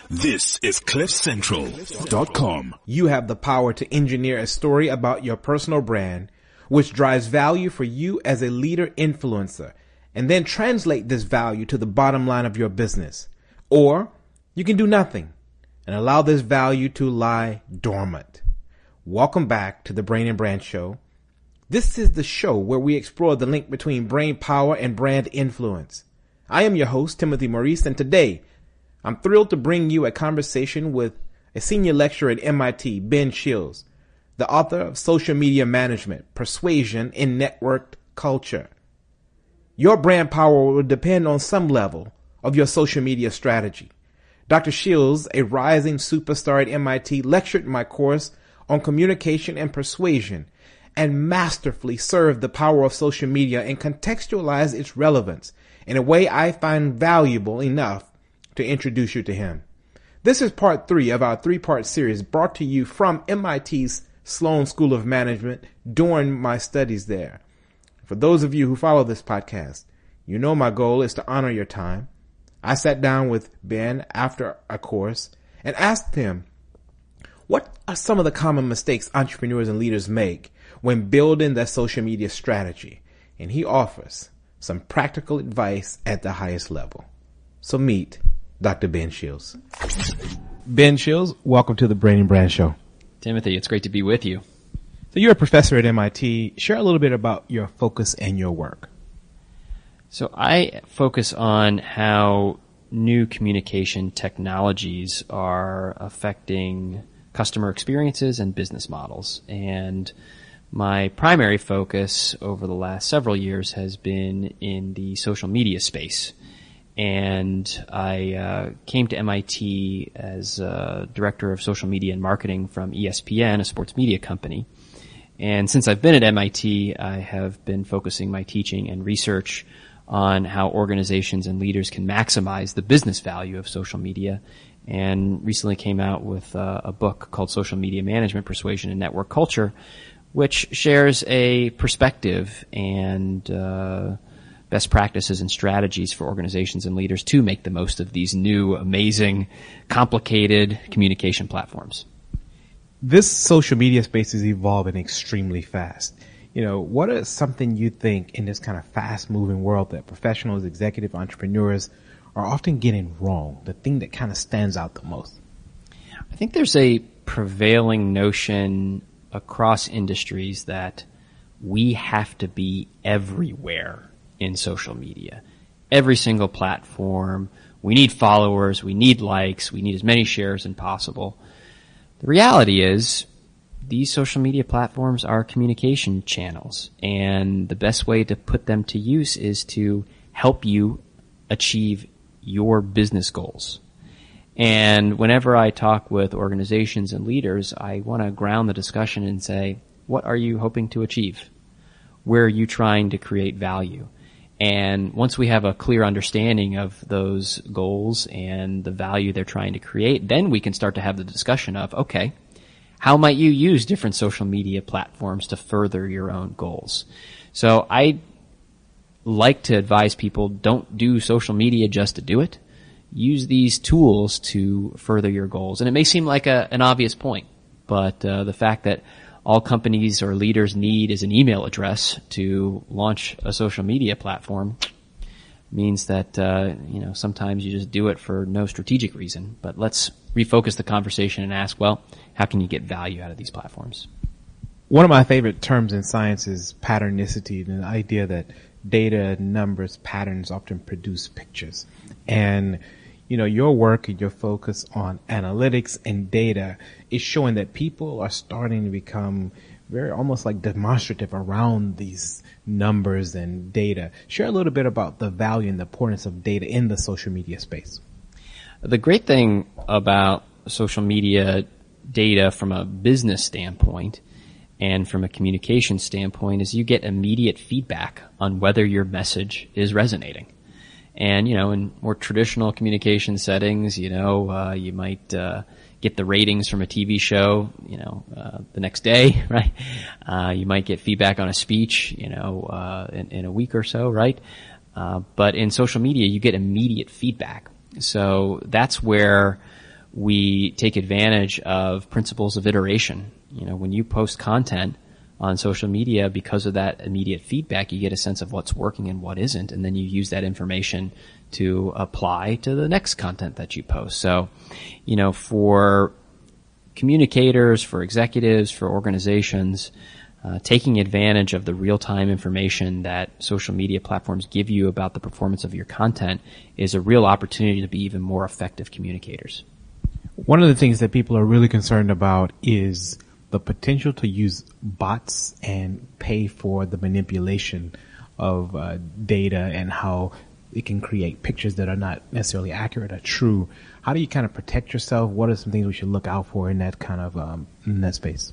This is CliffCentral.com. You have the power to engineer a story about your personal brand, which drives value for you as a leader influencer, and then translate this value to the bottom line of your business. Or you can do nothing and allow this value to lie dormant. Welcome back to the Brain and Brand Show. This is the show where we explore the link between brain power and brand influence. I am your host, Timothy Maurice, and today I'm thrilled to bring you a conversation with a senior lecturer at MIT, Ben Shields, the author of Social Media Management, Persuasion in Networked Culture. Your brand power will depend on some level of your social media strategy. Dr. Shields, a rising superstar at MIT, lectured my course on communication and persuasion and masterfully served the power of social media and contextualized its relevance in a way I find valuable enough to introduce you to him. This is part 3 of our 3-part series brought to you from MIT's Sloan School of Management during my studies there. For those of you who follow this podcast, you know my goal is to honor your time. I sat down with Ben after a course and asked him, what are some of the common mistakes entrepreneurs and leaders make when building their social media strategy? And he offers some practical advice at the highest level. So meet Dr. Ben Shields. Ben Shields, welcome to the Brain and Brand Show. Timothy, it's great to be with you. So you're a professor at MIT. Share a little bit about your focus and your work. So I focus on how new communication technologies are affecting customer experiences and business models. And my primary focus over the last several years has been in the social media space. And I came to MIT as director of social media and marketing from ESPN, a sports media company. And since I've been at MIT, I have been focusing my teaching and research on how organizations and leaders can maximize the business value of social media, and recently came out with a book called Social Media Management, Persuasion in Networked Culture, which shares a perspective and best practices and strategies for organizations and leaders to make the most of these new, amazing, complicated communication platforms. This social media space is evolving extremely fast. What is something you think in this kind of fast-moving world that professionals, executive entrepreneurs are often getting wrong, the thing that kind of stands out the most? I think there's a prevailing notion across industries that we have to be everywhere in social media. Every single platform. We need followers. We need likes. We need as many shares as possible. The reality is these social media platforms are communication channels, and the best way to put them to use is to help you achieve your business goals. And whenever I talk with organizations and leaders, I want to ground the discussion and say, what are you hoping to achieve? Where are you trying to create value? And once we have a clear understanding of those goals and the value they're trying to create, then we can start to have the discussion of, okay, how might you use different social media platforms to further your own goals? So I like to advise people, don't do social media just to do it. Use these tools to further your goals. And it may seem like an obvious point, but the fact that all companies or leaders need is an email address to launch a social media platform means that sometimes you just do it for no strategic reason. But let's refocus the conversation and ask, well, how can you get value out of these platforms? One of my favorite terms in science is patternicity, the idea that data, numbers, patterns often produce pictures. And your work and your focus on analytics and data is showing that people are starting to become very almost like demonstrative around these numbers and data. Share a little bit about the value and the importance of data in the social media space. The great thing about social media data from a business standpoint and from a communication standpoint is you get immediate feedback on whether your message is resonating. And, in more traditional communication settings, you might get the ratings from a TV show, the next day, right? You might get feedback on a speech, in a week or so, right? But in social media, you get immediate feedback. So that's where we take advantage of principles of iteration. You know, when you post content on social media, because of that immediate feedback, you get a sense of what's working and what isn't, and then you use that information to apply to the next content that you post. So, you know, for communicators, for executives, for organizations, taking advantage of the real-time information that social media platforms give you about the performance of your content is a real opportunity to be even more effective communicators. One of the things that people are really concerned about is the potential to use bots and pay for the manipulation of data and how it can create pictures that are not necessarily accurate or true. How do you kind of protect yourself? What are some things we should look out for in that kind of in that space?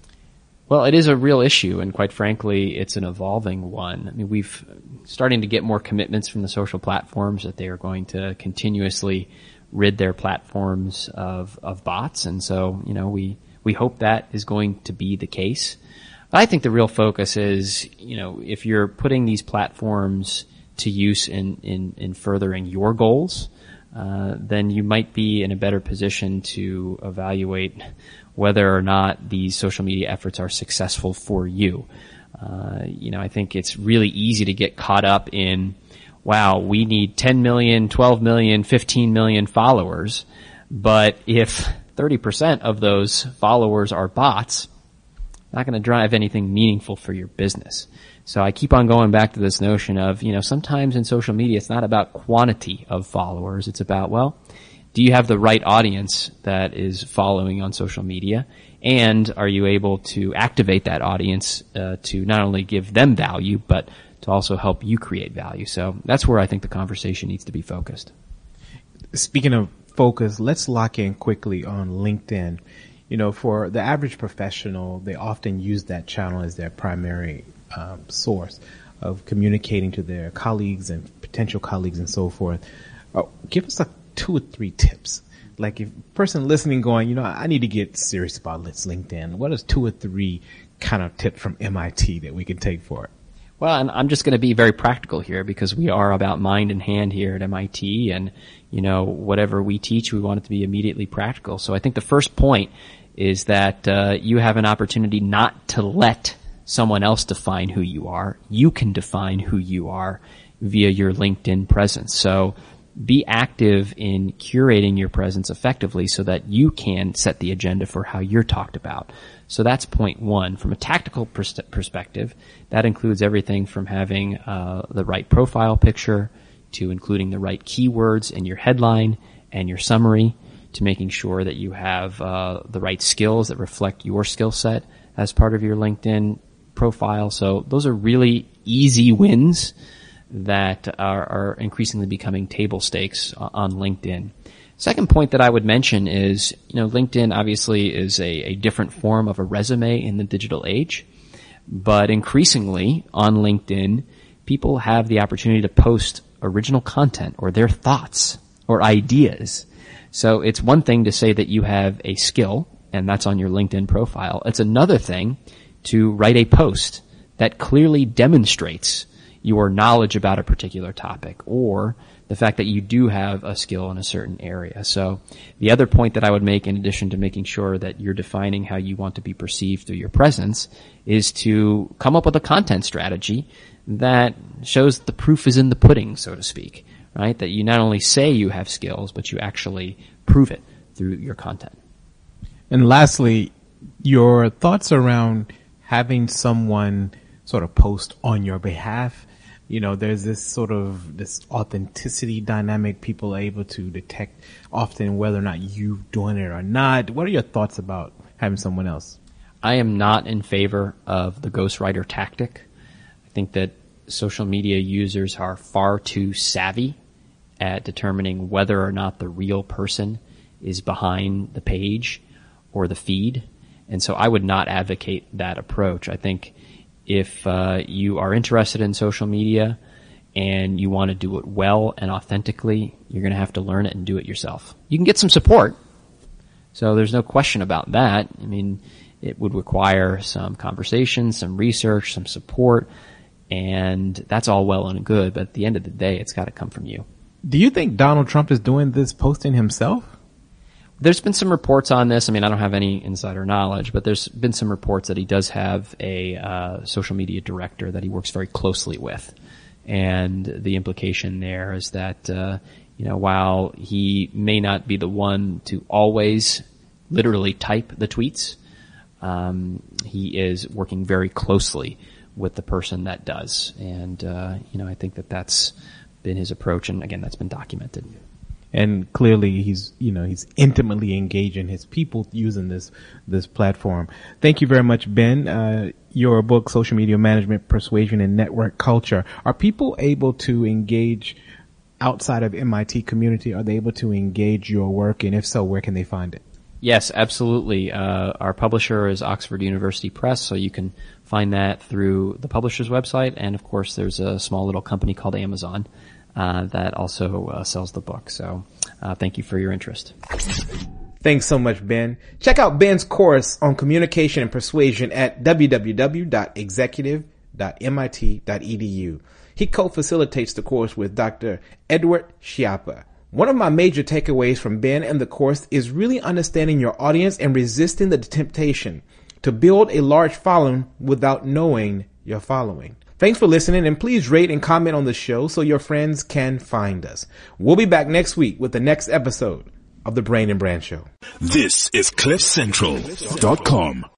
Well, it is a real issue, and quite frankly, it's an evolving one. I mean, we've starting to get more commitments from the social platforms that they are going to continuously rid their platforms of bots, and so, you know, we hope that is going to be the case. But I think the real focus is, you know, if you're putting these platforms to use in furthering your goals, then you might be in a better position to evaluate whether or not these social media efforts are successful for you. You know, I think it's really easy to get caught up in, wow, we need 10 million, 12 million, 15 million followers, but if 30% of those followers are bots, not going to drive anything meaningful for your business. So I keep on going back to this notion of, you know, sometimes in social media, it's not about quantity of followers. It's about, well, do you have the right audience that is following on social media? And are you able to activate that audience to not only give them value, but to also help you create value? So that's where I think the conversation needs to be focused. Speaking of focus, let's lock in quickly on LinkedIn. You know, for the average professional, they often use that channel as their primary source of communicating to their colleagues and potential colleagues and so forth. Give us 2 or 3 tips. Like if a person listening going, you know, I need to get serious about LinkedIn. What is 2 or 3 kind of tips from MIT that we can take for it? Well, and I'm just going to be very practical here because we are about mind and hand here at MIT, and, you know, whatever we teach, we want it to be immediately practical. So I think the first point is that you have an opportunity not to let someone else define who you are. You can define who you are via your LinkedIn presence. So be active in curating your presence effectively so that you can set the agenda for how you're talked about. So that's point one. From a tactical perspective, that includes everything from having the right profile picture to including the right keywords in your headline and your summary, to making sure that you have the right skills that reflect your skill set as part of your LinkedIn profile. So those are really easy wins that are increasingly becoming table stakes on LinkedIn. Second point that I would mention is, you know, LinkedIn obviously is a different form of a resume in the digital age, but increasingly on LinkedIn, people have the opportunity to post original content or their thoughts or ideas. So it's one thing to say that you have a skill, and that's on your LinkedIn profile. It's another thing to write a post that clearly demonstrates your knowledge about a particular topic or the fact that you do have a skill in a certain area. So the other point that I would make, in addition to making sure that you're defining how you want to be perceived through your presence, is to come up with a content strategy that shows the proof is in the pudding, so to speak, right? That you not only say you have skills, but you actually prove it through your content. And lastly, your thoughts around having someone sort of post on your behalf. You know, there's this authenticity dynamic. People are able to detect often whether or not you're doing it or not. What are your thoughts about having someone else? I am not in favor of the ghostwriter tactic. I think that social media users are far too savvy at determining whether or not the real person is behind the page or the feed. And so I would not advocate that approach. I think if you are interested in social media and you want to do it well and authentically, you're going to have to learn it and do it yourself. You can get some support, so there's no question about that. I mean, it would require some conversation, some research, some support, and that's all well and good, but at the end of the day, it's got to come from you. Do you think Donald Trump is doing this posting himself? There's been some reports on this. I mean, I don't have any insider knowledge, but there's been some reports that he does have a social media director that he works very closely with. And the implication there is that, while he may not be the one to always literally type the tweets, he is working very closely with the person that does. And, I think that that's been his approach. And again, that's been documented. And clearly he's intimately engaging his people using this platform. Thank you very much, Ben. Your book, Social Media Management, Persuasion, and Network Culture. Are people able to engage outside of MIT community? Are they able to engage your work? And if so, where can they find it? Yes, absolutely. Our publisher is Oxford University Press, so you can find that through the publisher's website. And of course, there's a small little company called Amazon that also sells the book. So thank you for your interest. Thanks so much, Ben. Check out Ben's course on communication and persuasion at www.executive.mit.edu. He co-facilitates the course with Dr. Edward Schiappa. One of my major takeaways from Ben and the course is really understanding your audience and resisting the temptation to build a large following without knowing your following. Thanks for listening, and please rate and comment on the show so your friends can find us. We'll be back next week with the next episode of The Brain and Brand Show. This is CliffCentral.com.